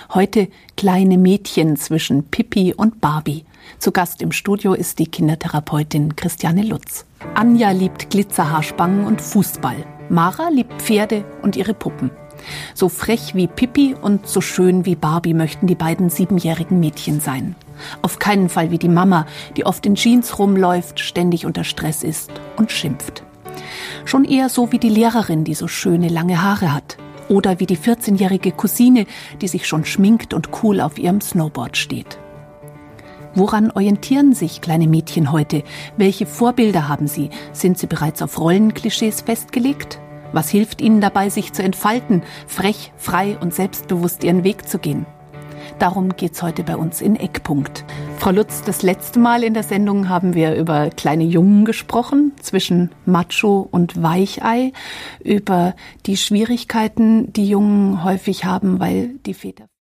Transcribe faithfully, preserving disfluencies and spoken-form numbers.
Heute kleine Mädchen zwischen Pippi und Barbie. Zu Gast im Studio ist die Kindertherapeutin Christiane Lutz. Anja liebt Glitzerhaarspangen und Fußball. Mara liebt Pferde und ihre Puppen. So frech wie Pippi und so schön wie Barbie möchten die beiden siebenjährigen Mädchen sein. Auf keinen Fall wie die Mama, die oft in Jeans rumläuft, ständig unter Stress ist und schimpft. Schon eher so wie die Lehrerin, die so schöne lange Haare hat. Oder wie die vierzehnjährige Cousine, die sich schon schminkt und cool auf ihrem Snowboard steht. Woran orientieren sich kleine Mädchen heute? Welche Vorbilder haben sie? Sind sie bereits auf Rollenklischees festgelegt? Was hilft ihnen dabei, sich zu entfalten, frech, frei und selbstbewusst ihren Weg zu gehen? Darum geht's heute bei uns in Eckpunkt. Frau Lutz, das letzte Mal in der Sendung haben wir über kleine Jungen gesprochen, zwischen Macho und Weichei, über die Schwierigkeiten, die Jungen häufig haben, weil die Väter